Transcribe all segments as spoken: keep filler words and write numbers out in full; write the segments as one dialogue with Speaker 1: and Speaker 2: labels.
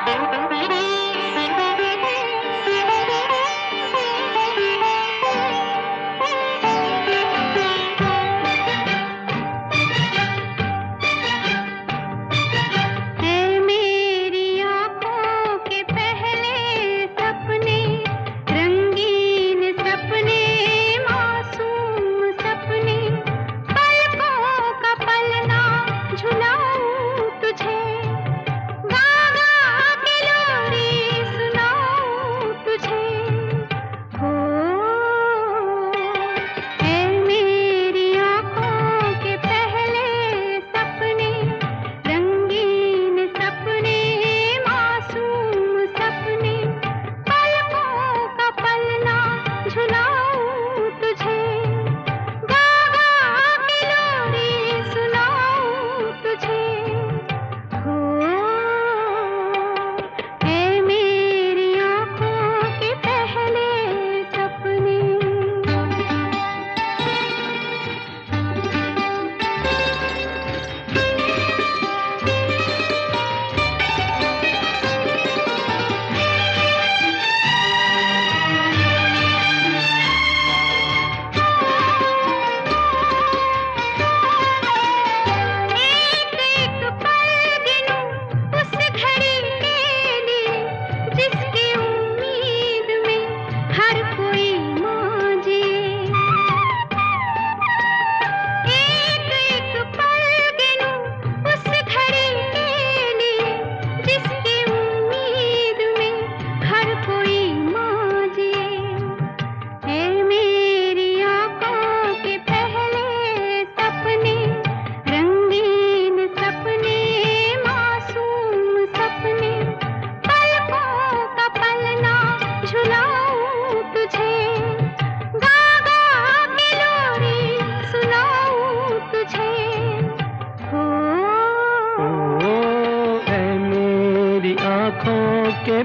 Speaker 1: आँखों के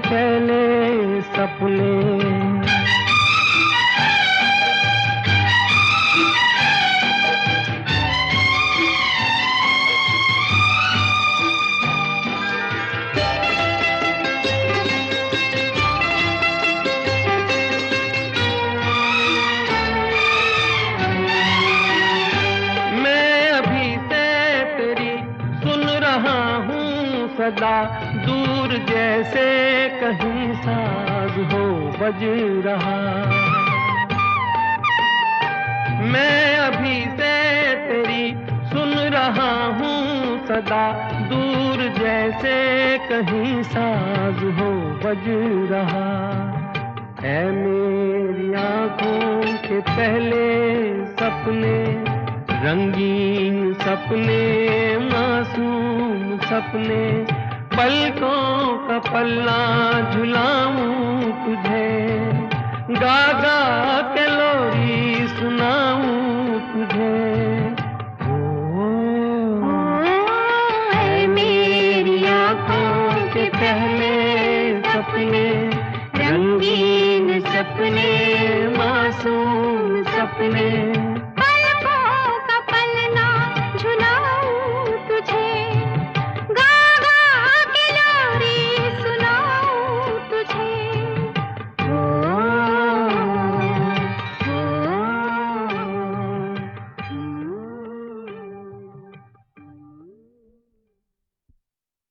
Speaker 1: पहले सपने। मैं अभी से तेरी सुन रहा हूँ सदा, दूर जैसे कहीं साज हो बज रहा। मैं अभी से तेरी सुन रहा हूँ सदा, दूर जैसे कहीं साज हो बज रहा। है मेरी आँखों के पहले सपने, रंगीन सपने, मासूम सपने, पलकों का पल्ला झुलाऊं तुझे, गा गा के लोरी सुनाऊं